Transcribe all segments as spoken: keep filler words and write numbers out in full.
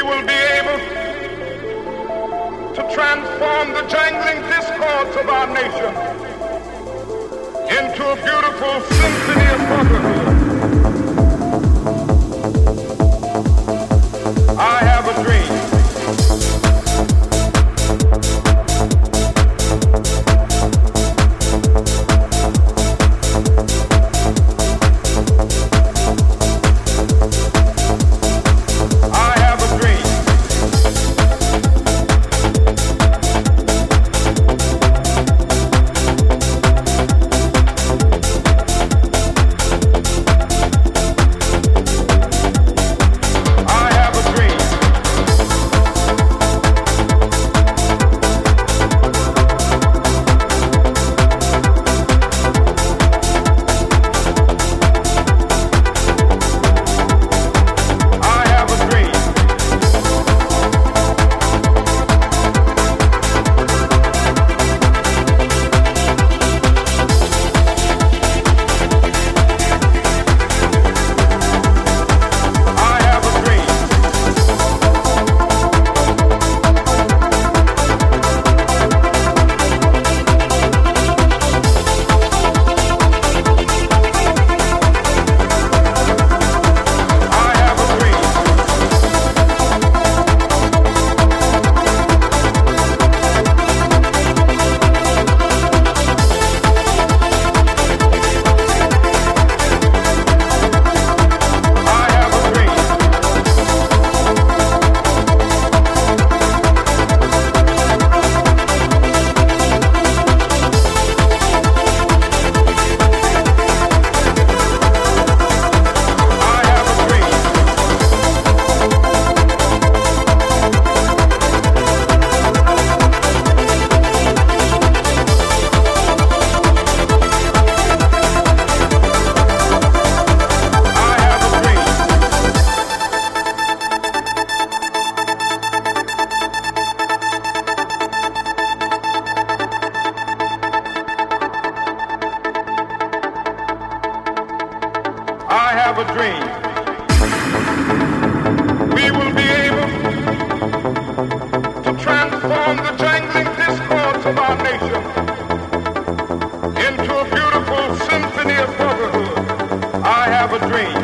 will be able to transform the jangling discords of our nation into a beautiful symphony of brotherhood. I have a dream. I have a dream. We will be able to transform the jangling discords of our nation into a beautiful symphony of brotherhood. I have a dream.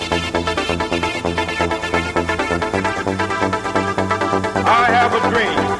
I have a dream.